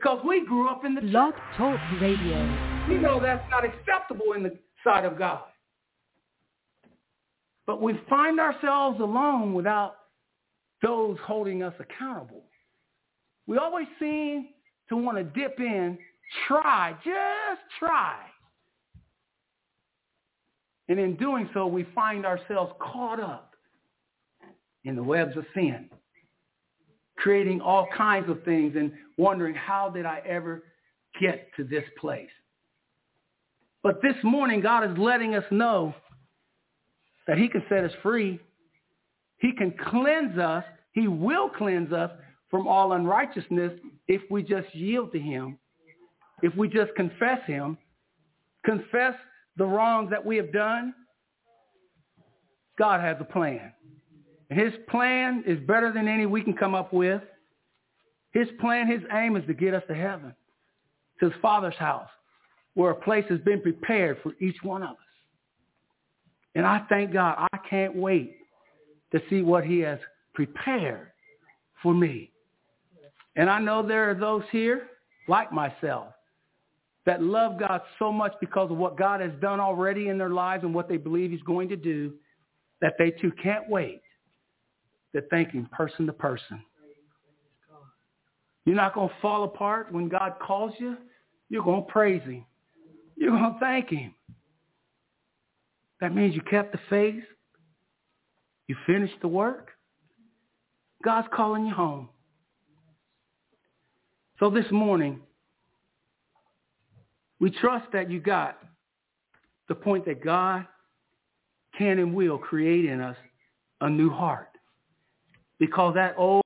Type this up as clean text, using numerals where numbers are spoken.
because we grew up in the Blog church. Talk Radio. We know that's not acceptable in the sight of God. But we find ourselves alone without those holding us accountable. We always seem to want to dip in, just try. And in doing so, we find ourselves caught up in the webs of sin, creating all kinds of things and wondering, how did I ever get to this place? But this morning, God is letting us know that he can set us free. He can cleanse us. He will cleanse us from all unrighteousness if we just yield to him, if we just confess him, confess the wrongs that we have done. God has a plan. And his plan is better than any we can come up with. His plan, his aim is to get us to heaven, to his Father's house, where a place has been prepared for each one of us. And I thank God. I can't wait to see what he has prepared for me. And I know there are those here, like myself, that love God so much because of what God has done already in their lives and what they believe he's going to do, that they too can't wait to thank him person to person. You're not going to fall apart when God calls you. You're going to praise him. You're going to thank him. That means you kept the faith. You finished the work. God's calling you home. So this morning, we trust that you got the point that God can and will create in us a new heart. Because that old